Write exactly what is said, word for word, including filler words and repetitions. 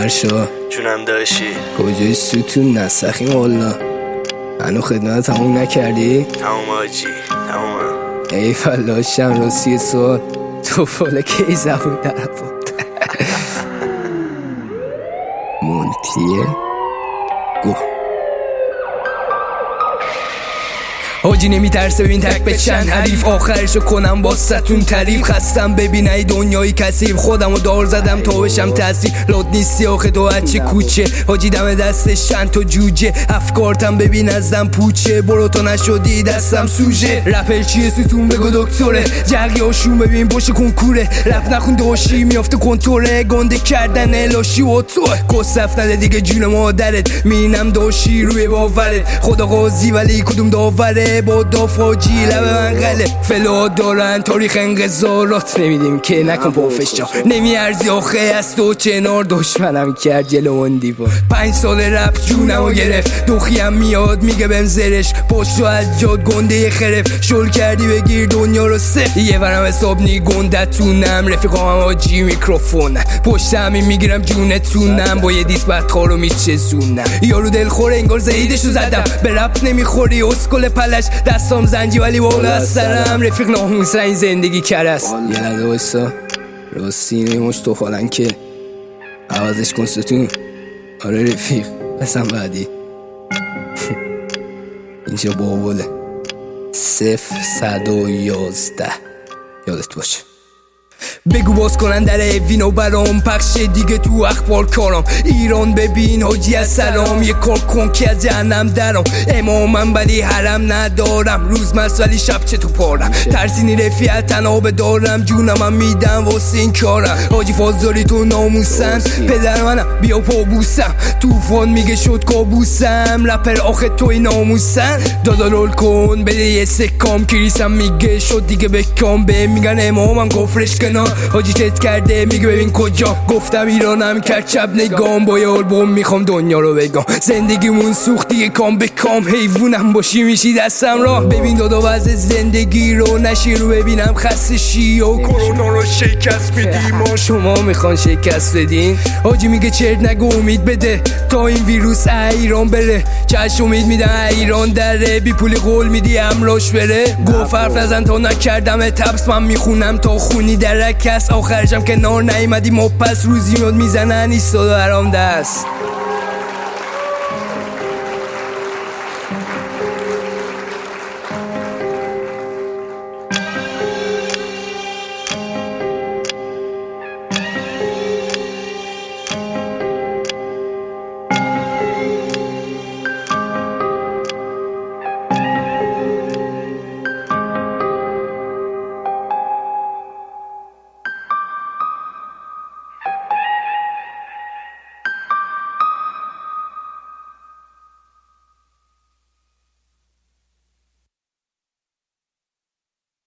فرشا جونم داشی کجای ستون نسخیم والا هنو خدمت همون نکردی؟ تمام آجی تمام. ای فلاشم راستی سوال تو فاله کی زبون در بود منتیه گو حاجی نمیترسه ببین تک به چند حریف آخرشو کنم با ستون تعریف خستم ببین ای دنیای کثیف خودمو دار زدم تا بشم تاثیر لود نیستی آخه تو بچه کوچه حاجی دم دستش چند تا جوجه افکارتم ببین ازم پوچه برو تو نشدی دستم سوژه رپر چیه ستون بگو دکتره جرقی هاشون ببین پشت کنکوره رپ نخون داشی میافته کنتوره گنده کردن الاشی و توه کسف نده دیگه جون مادرت مینم داشی روی باورت خدا قاضی ولی کدوم داوره با دافاجی لبه من غله فلا دارن تاریخ انقضارات نمیدیم که نکن پافش جا نمیارزی آخه از تو چنار دشمنم کرد جلو اون دیوار پنج سال رپ جونمو گرفت دوخیم میاد میگه بهم زرش پشتو از جاد گنده خرف شل کردی بگیر دنیا رو صف یه ورم حساب نی گندتونم رفیقام هم آجی میکروفون پشت همین میگیرم جونتونم با یه دیس بدخارو میچزونم یارو دل خوره انگار زهیدشو زدم به رپ نمیخوری اسکل پلش دستام زنجی ولی بالا از سرم رفیق ناموسن این زندگی کرست یه لده بایستا راستی نیموش تو فالن که عوضش کن ستون آره رفیق بسن بعدی اینجا بابوله صفر صد و یازده یادت باشه بگو باز کنن در وینو برام پخش دیگه تو اخبار کارم ایران ببین حاجی از سلام یه کار کن که از جهنم درام امامم ولی حرم ندارم روز مست ولی شب چه تو پارم ترسینی رفیعت تنابه دارم جونم هم میدم واسه این کارم حاجی فازداری تو ناموسن پدر منم بیا پا بوسم توفان میگه شد کابوسم رپر آخه توی ناموسن دادا رول کن بده یه سکام کریسم میگه شد دیگه بکام به میگن امامم گفرش کنار حاجی چت کرده میگه ببین کجا گفتم ایرانم کرد چپ نگام با یه آلبوم میخوام دنیا رو بگم زندگیمون سوخت دیگه کام به کام حیوونم باشی میشی دستم را ببین دادا وضع زندگی رو نشی رو ببینم خسته شی و کرونا رو شکست بدیم ما شما میخوان شکست بدین حاجی میگه چرت نگو امید بده تا این ویروس ایران بره چشم امید میدن ایران دره بی پولی قول میدی امراش بره گفت حرف نزن تا نکردم تبس من میخونم تا خونی درک کس آخرشم که نار نیمدی ما پس روزی میاد میزنن ایستاد و حرام دست